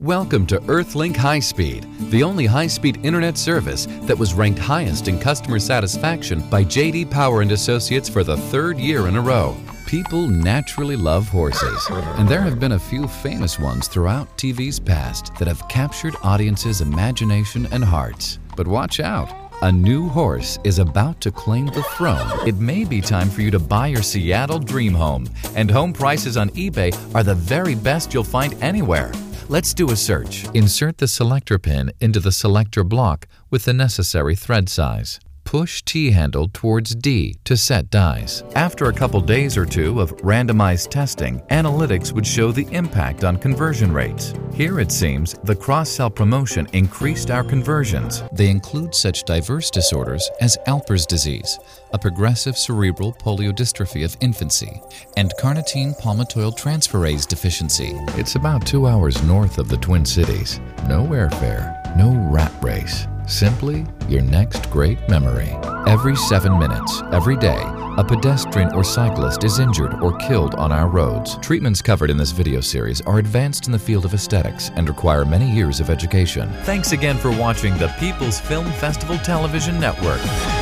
Welcome to Earthlink High Speed, the only high-speed internet service that was ranked highest in customer satisfaction by J.D. Power and Associates for the third year in a row. People naturally love horses, and there have been a few famous ones throughout TV's past that have captured audiences' imagination and hearts. But watch out. A new horse is about to claim the throne. It may be time for you to buy your Seattle dream home, and home prices on eBay are the very best you'll find anywhere. Let's do a search. Insert the selector pin into the selector block with the necessary thread size. Push T-handle towards D to set dies. After a couple days or two of randomized testing, analytics would show the impact on conversion rates. Here it seems the cross-sell promotion increased our conversions. They include such diverse disorders as Alpers disease, a progressive cerebral poliodystrophy of infancy, and carnitine palmitoyl transferase deficiency. It's about 2 hours north of the Twin Cities. No airfare, no rat race. Simply your next great memory. Every 7 minutes, every day, a pedestrian or cyclist is injured or killed on our roads. Treatments covered in this video series are advanced in the field of aesthetics and require many years of education. Thanks again for watching the People's Film Festival Television Network.